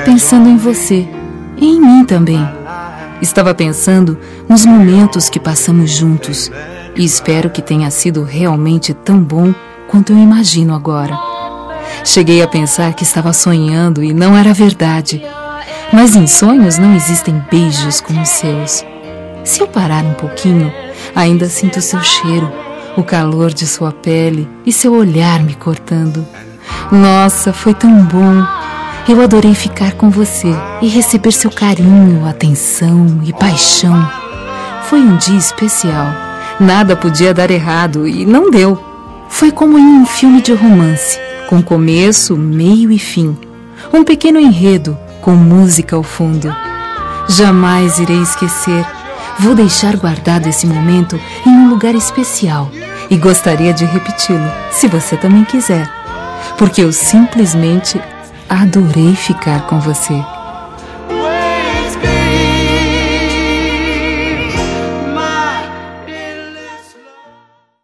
pensando em você e em mim também. Estava pensando nos momentos que passamos juntos e espero que tenha sido realmente tão bom quanto eu imagino agora. Cheguei a pensar que estava sonhando e não era verdade. Mas em sonhos não existem beijos como os seus. Se eu parar um pouquinho, ainda sinto seu cheiro, o calor de sua pele e seu olhar me cortando. Nossa, foi tão bom! Eu adorei ficar com você e receber seu carinho, atenção e paixão. Foi um dia especial. Nada podia dar errado e não deu. Foi como em um filme de romance, com começo, meio e fim. Um pequeno enredo, com música ao fundo. Jamais irei esquecer. Vou deixar guardado esse momento em um lugar especial e gostaria de repeti-lo, se você também quiser. Porque eu simplesmente adorei ficar com você.